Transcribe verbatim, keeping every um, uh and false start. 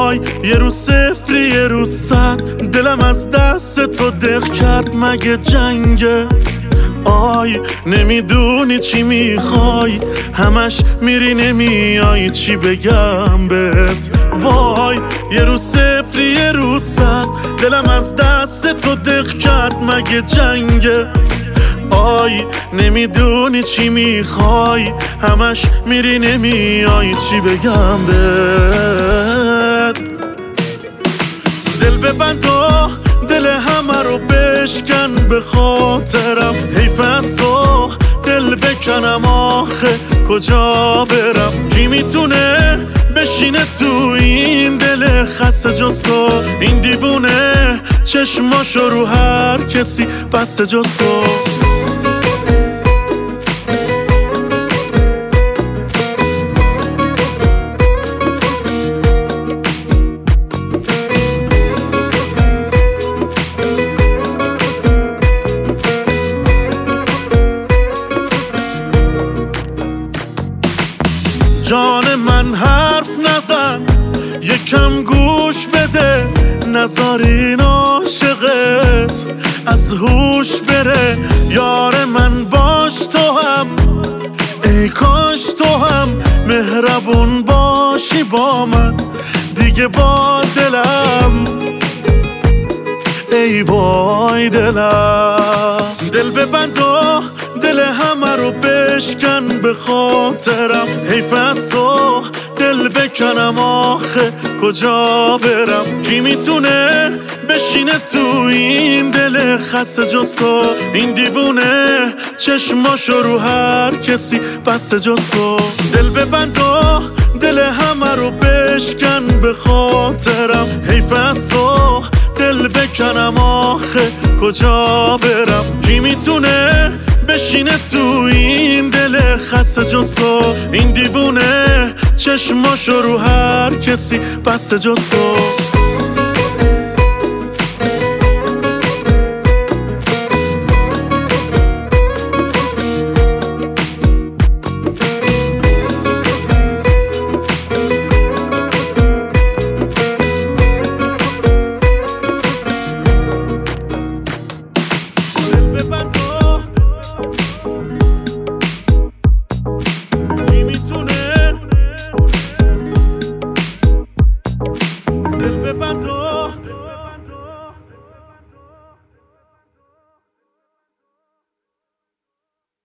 وای یه روز صفری یه روز صد، دلم از دست تو دق کرد مگه جنگه؟ آی نمیدونی چی میخوای، همش میری نمیای، چی بگم بهت؟ وای یه روز صفری یه روز صد، دلم از دست تو دق کرد مگه جنگه؟ آی نمیدونی چی میخوای، همش میری نمیای، چی بگم بهت؟ دل ببند و دل همه رو بشکن به خاطرم، حیف از تو دل بکنم آخه کجا برم؟ کی میتونه بشینه تو این دل خسته جز تو؟ این دیوونه چشماشو رو هر کسی بسته جز تو. جان من حرف نزن، یکم گوش بده، نذار این عاشقت از هوش بره. یار من باش تو هم، ای کاش تو هم مهربون باشی با من دیگه، با دلم ای وای دلم. دل ببند و دل همه رو بشکن به خاطرم، حیف از تو دل بکنم آخه کجا برم؟ کی میتونه بشینه تو این دل خسته جز تو؟ این دیوونه چشماشو رو هر کسی بسته جز تو. دل ببند و دل همه رو بشکن به خاطرم، حیف از تو دل بکنم آخه کجا برم؟ کی میتونه بشینه تو این دل خسته جز تو؟ این دیوونه چشماشو رو هر کسی بسته جز تو.